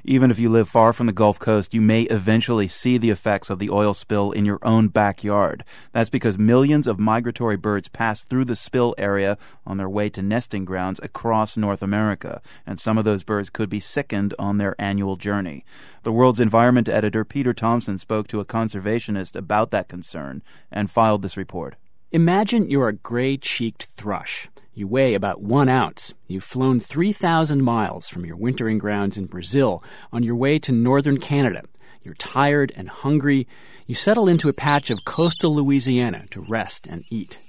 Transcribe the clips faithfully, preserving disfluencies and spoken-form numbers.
Even if you live far from the Gulf Coast, you may eventually see the effects of the oil spill in your own backyard. That's because millions of migratory birds pass through the spill area on their way to nesting grounds across North America, and some of those birds could be sickened on their annual journey. The World's Environment editor Peter Thompson spoke to a conservationist about that concern and filed this report. Imagine you're a gray-cheeked thrush. You weigh about one ounce. You've flown three thousand miles from your wintering grounds in Brazil on your way to northern Canada. You're tired and hungry. You settle into a patch of coastal Louisiana to rest and eat.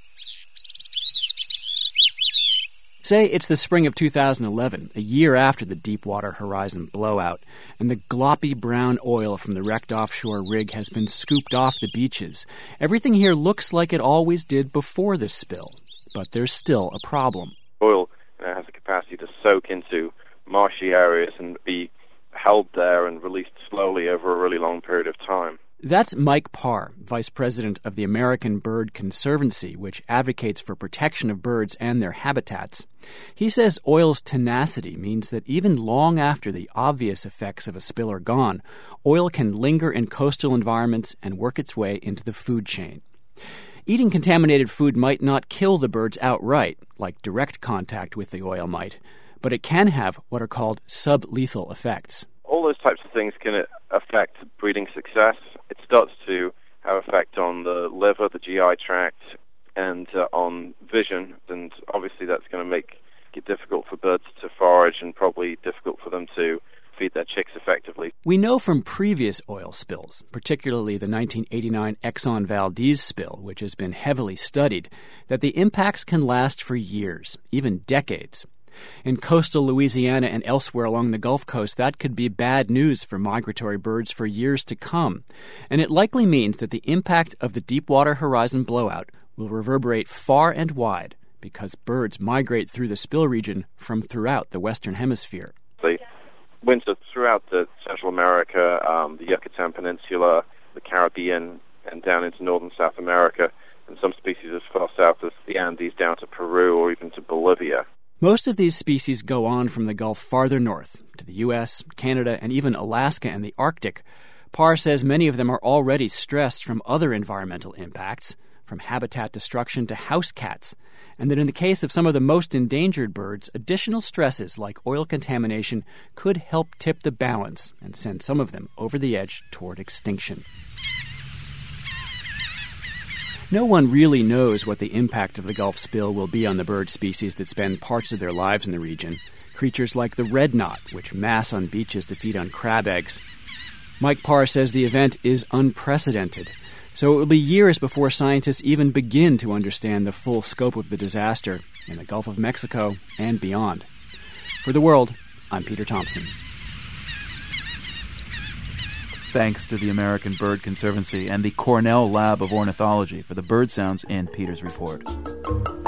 Say it's the spring of two thousand eleven, a year after the Deepwater Horizon blowout, and the gloppy brown oil from the wrecked offshore rig has been scooped off the beaches. Everything here looks like it always did before the spill. But there's still a problem. Oil you know, has the capacity to soak into marshy areas and be held there and released slowly over a really long period of time. That's Mike Parr, vice president of the American Bird Conservancy, which advocates for protection of birds and their habitats. He says oil's tenacity means that even long after the obvious effects of a spill are gone, oil can linger in coastal environments and work its way into the food chain. Eating contaminated food might not kill the birds outright, like direct contact with the oil might, but it can have what are called sublethal effects. All those types of things can affect breeding success. It starts to have effect on the liver, the G I tract, and uh, on vision, and obviously that's going to make it difficult for birds to forage and probably difficult for them to feed their chicks effectively. We know from previous oil spills, particularly the nineteen eighty-nine Exxon Valdez spill, which has been heavily studied, that the impacts can last for years, even decades. In coastal Louisiana and elsewhere along the Gulf Coast, that could be bad news for migratory birds for years to come. And it likely means that the impact of the Deepwater Horizon blowout will reverberate far and wide because birds migrate through the spill region from throughout the Western Hemisphere. They winter throughout the Central America, um, the Yucatan Peninsula, the Caribbean, and down into northern South America, and some species as far south as the Andes down to Peru or even to Bolivia. Most of these species go on from the Gulf farther north, to the U S, Canada, and even Alaska and the Arctic. Parr says many of them are already stressed from other environmental impacts, from habitat destruction to house cats, and that in the case of some of the most endangered birds, additional stresses like oil contamination could help tip the balance and send some of them over the edge toward extinction. No one really knows what the impact of the Gulf spill will be on the bird species that spend parts of their lives in the region, creatures like the red knot, which mass on beaches to feed on crab eggs. Mike Parr says the event is unprecedented, so it will be years before scientists even begin to understand the full scope of the disaster in the Gulf of Mexico and beyond. For The World, I'm Peter Thompson. Thanks to the American Bird Conservancy and the Cornell Lab of Ornithology for the bird sounds in Peter's report.